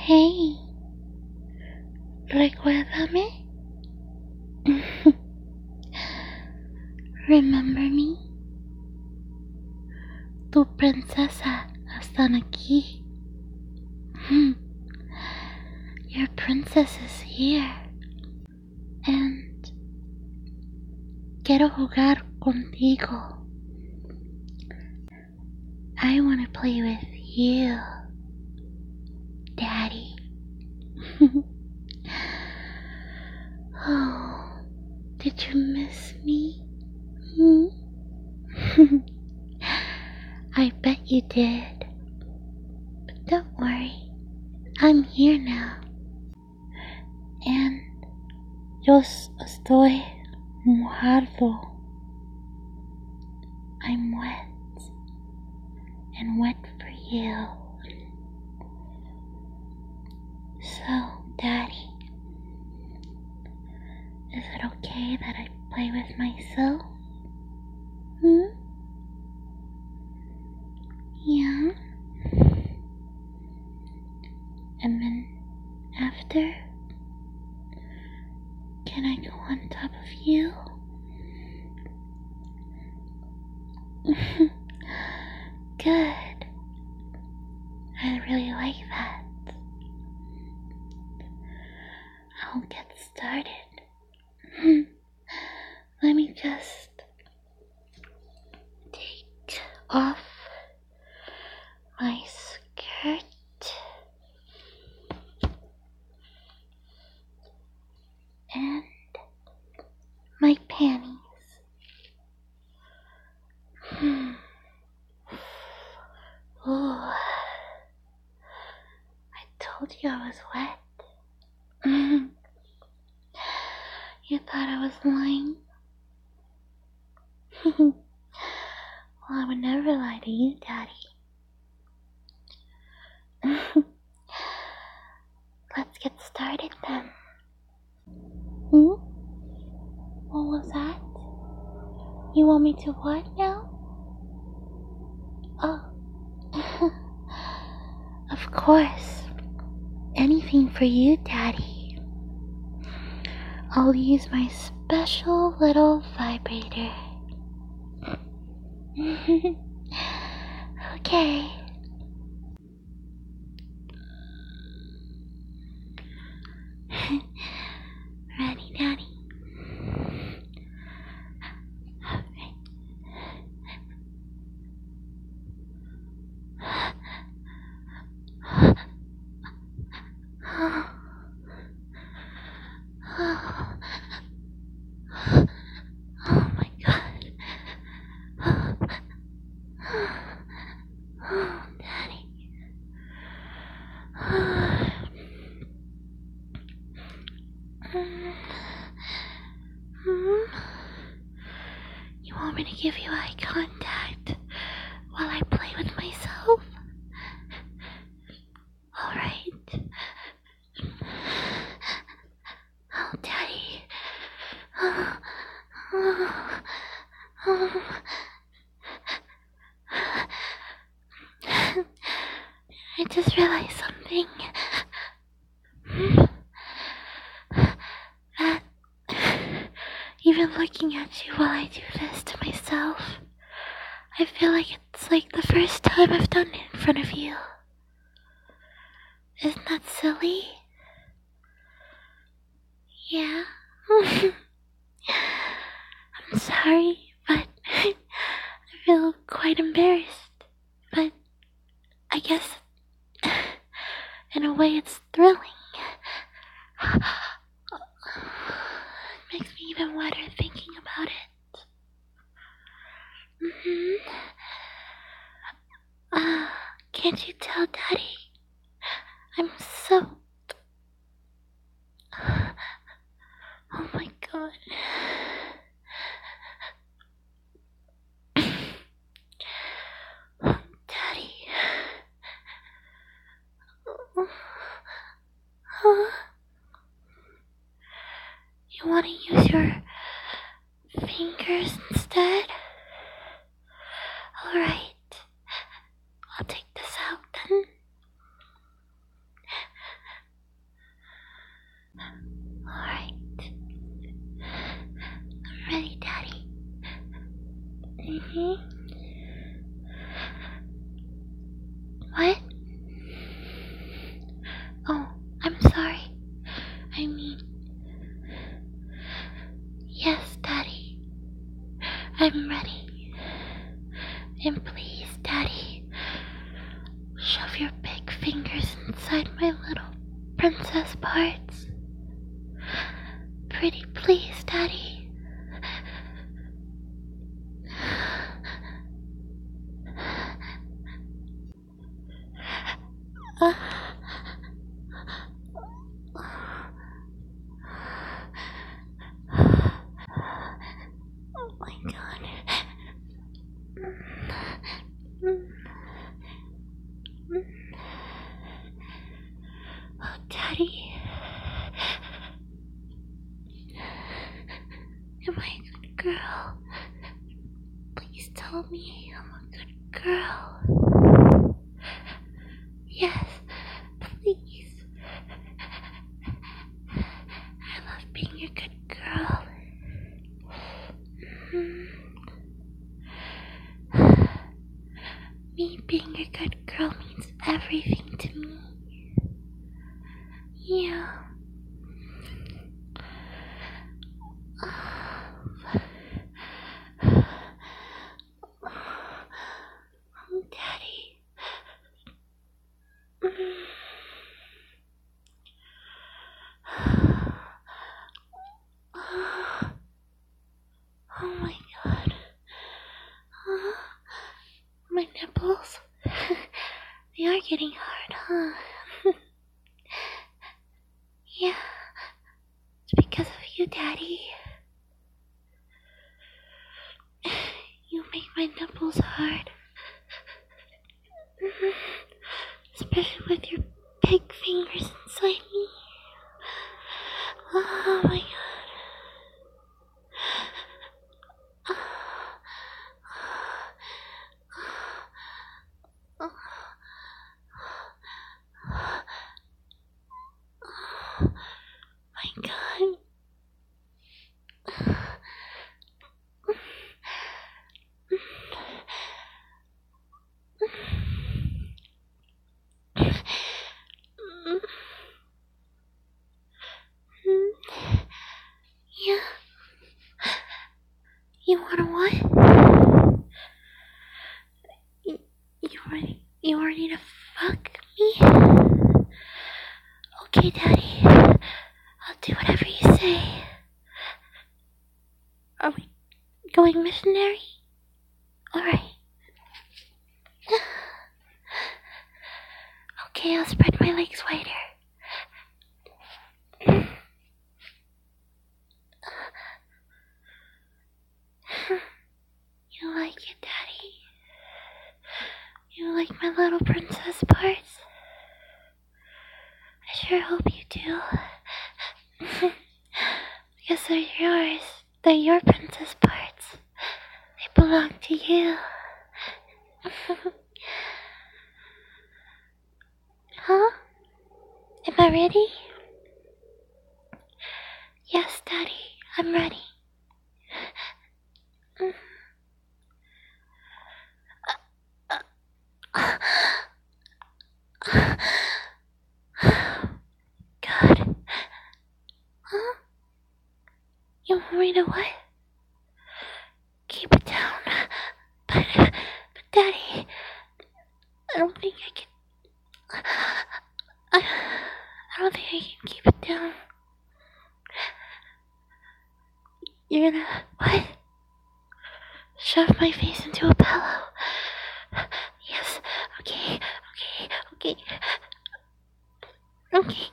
Hey, recuérdame. Remember me? Tu princesa están aquí. Your princess is here. And quiero jugar contigo. I want to play with you, Daddy. Oh, did you miss me? I bet you did. But don't worry, I'm here now. And yo estoy mojado. I'm wet. And wet for you. So, Daddy, is it okay that I play with myself? Yeah. And then after, can I go on top of you? Good. I really like that. I'll get started. Let me just take off my skirt. And my panties. Oh, I told you I was wet. You thought I was lying? Well, I would never lie to you, Daddy. Let's get started then. What was that? You want me to what now? Oh. Of course. Anything for you, Daddy. I'll use my special little vibrator. Okay. Ready, Daddy? Oh my God. Oh, Daddy. You want me to give you eye contact while I play with myself? Alright. Oh, Daddy. I just realized something. That even looking at you while I do this to myself, I feel like it's like the first time I've done it in front of you. Isn't that silly? Yeah. I'm sorry, but I feel quite embarrassed. But I guess in a way it's thrilling. It makes me even wetter thinking about it. Can't you tell, Daddy? I'm soaked. Oh my God. Daddy. You want to use your fingers instead? Alright. I'll take this out then. Hmm? What? Oh, I'm sorry. I mean, yes, Daddy. I'm ready. And please, Daddy, shove your big fingers inside my little princess parts. Pretty please, Daddy. Oh my God. Oh, Daddy. Am I a good girl? Please tell me I'm a good girl. Yes, please. I love being a good girl. Me being a good girl means everything to me. Yeah. Daddy. Oh my God. My nipples. They are getting hard, huh? Yeah. It's because of you, Daddy. You make my nipples hard. Especially with your big fingers inside me. Oh my God. My God. Yeah. You wanna what? You ready to fuck me? Okay, Daddy. I'll do whatever you say. Are we going missionary? Alright. Okay, I'll spread my legs wider. You like it, Daddy? You like my little princess parts? I sure hope you do. Because they're yours. They're your princess parts. They belong to you. Huh? Am I ready? Yes, Daddy. I'm ready. God. Huh? You want me to what? Keep it down. But Daddy, I don't think I can. I don't think I can keep it down. You're gonna what? Shove my face into a pillow. Yes. Okay. Okay.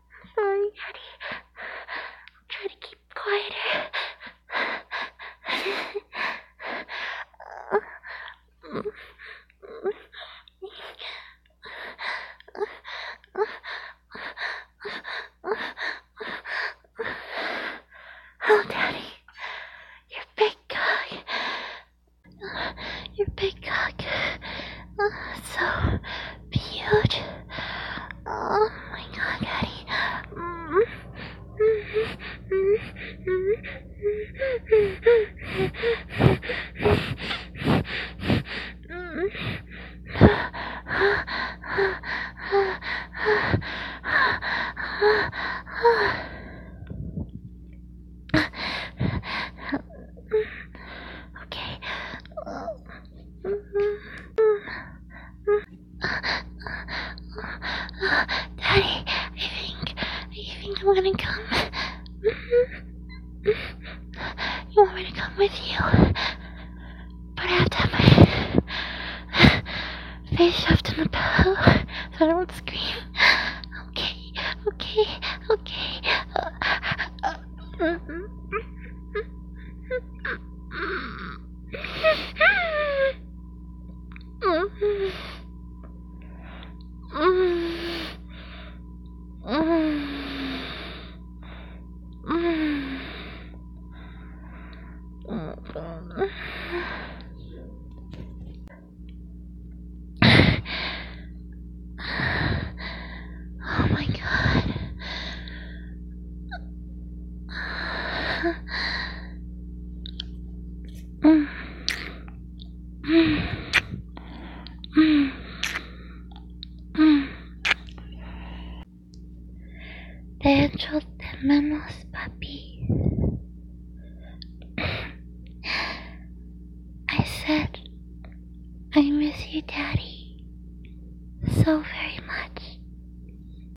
Sorry, Daddy. Try to keep quieter. Oh, Daddy. Your big cock. Your big cock. So huge. Oh my god, Daddy. Okay. Daddy, I think I'm gonna come. You want me to come with you? But I have to have my face shoved in the pillow so I don't scream. Okay. Oh my god. Dentro tenemos papi. I said, I miss you, Daddy, so very